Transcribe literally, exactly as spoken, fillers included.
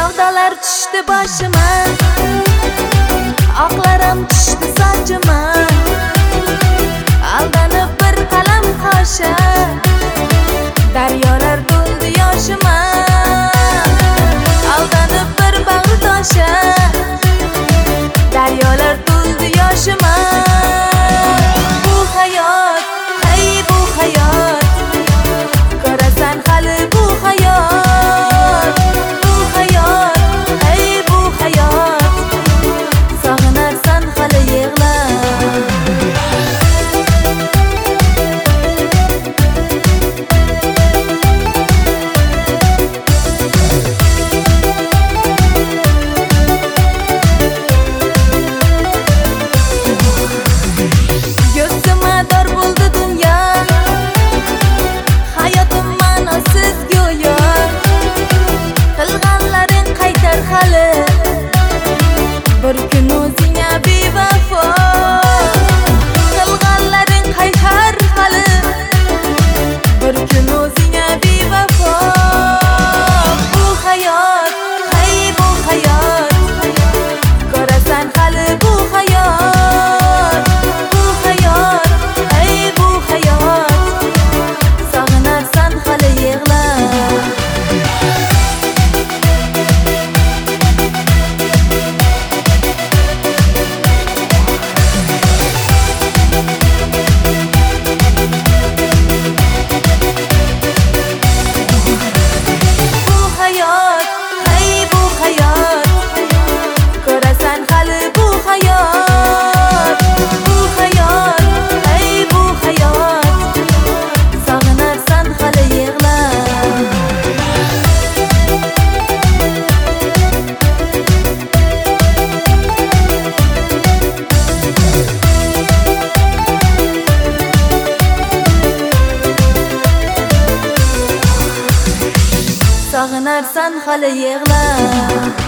Savdalar tushdi boshima, oqlarim tushdi sochima. Aldanib bir qalam qosha, daryolar to'ldi yoshima. Aldanib bir bag'ri tosha, daryolar to'ldi yoshima. Bu hayot, hey bu hayot, ko'rasan hali bu hayot. Bu hayot, hey bu hayot, sog'inarsan hali yig'la. Yo'simador bo'ldi dunyo, hayotim ma'nosiz go'yo. Qilganlaring qaytar hali, bir kun o'zingga bevafo. Qilganlaring qaytar hali, bir kun o'zingga bevafo. Bu hayot, hey bu hayot, ko'rasan hali bu hayot. Bu hayot, hey bu hayot, sog'inarsan hali yig'la. Bu hayot, hey bu hayot, ko'rasan hali bu hayot. Bu hayot, hey bu hayot, sog'inarsan hali yig'la. Sog'inarsan hali yig'la.